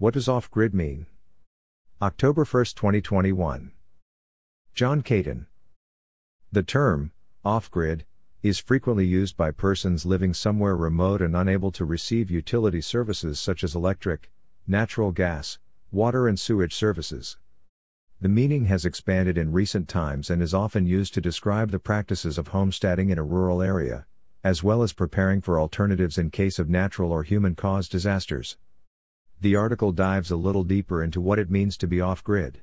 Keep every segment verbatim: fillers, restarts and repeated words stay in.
What does off-grid mean? October first, twenty twenty-one. John Caton. The term, off-grid, is frequently used by persons living somewhere remote and unable to receive utility services such as electric, natural gas, water and sewage services. The meaning has expanded in recent times and is often used to describe the practices of homesteading in a rural area, as well as preparing for alternatives in case of natural or human-caused disasters. The article dives a little deeper into what it means to be off-grid.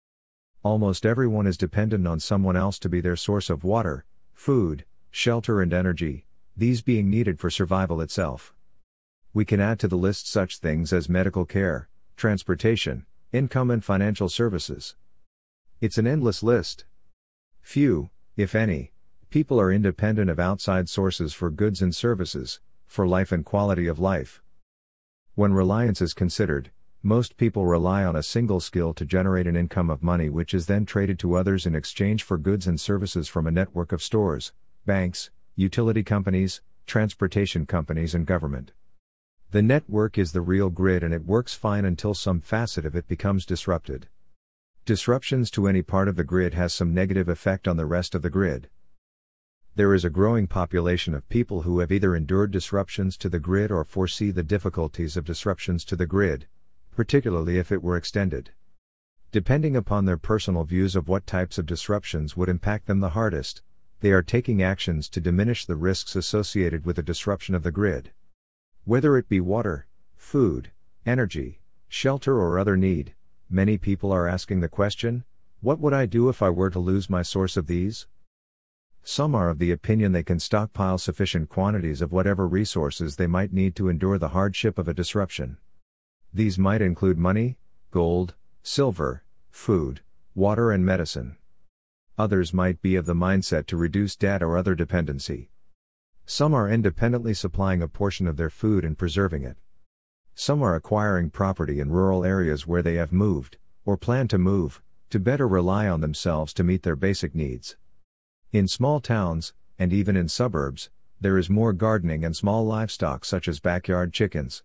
Almost everyone is dependent on someone else to be their source of water, food, shelter and energy, these being needed for survival itself. We can add to the list such things as medical care, transportation, income and financial services. It's an endless list. Few, if any, people are independent of outside sources for goods and services, for life and quality of life. When reliance is considered, most people rely on a single skill to generate an income of money which is then traded to others in exchange for goods and services from a network of stores, banks, utility companies, transportation companies and government. The network is the real grid and it works fine until some facet of it becomes disrupted. Disruptions to any part of the grid has some negative effect on the rest of the grid. There is a growing population of people who have either endured disruptions to the grid or foresee the difficulties of disruptions to the grid, particularly if it were extended. Depending upon their personal views of what types of disruptions would impact them the hardest, they are taking actions to diminish the risks associated with a disruption of the grid. Whether it be water, food, energy, shelter or other need, many people are asking the question, what would I do if I were to lose my source of these? Some are of the opinion they can stockpile sufficient quantities of whatever resources they might need to endure the hardship of a disruption. These might include money, gold, silver, food, water and medicine. Others might be of the mindset to reduce debt or other dependency. Some are independently supplying a portion of their food and preserving it. Some are acquiring property in rural areas where they have moved, or plan to move, to better rely on themselves to meet their basic needs. In small towns, and even in suburbs, there is more gardening and small livestock such as backyard chickens.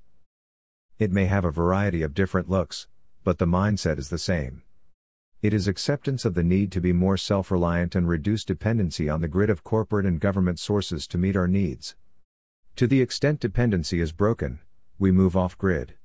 It may have a variety of different looks, but the mindset is the same. It is acceptance of the need to be more self-reliant and reduce dependency on the grid of corporate and government sources to meet our needs. To the extent dependency is broken, we move off-grid.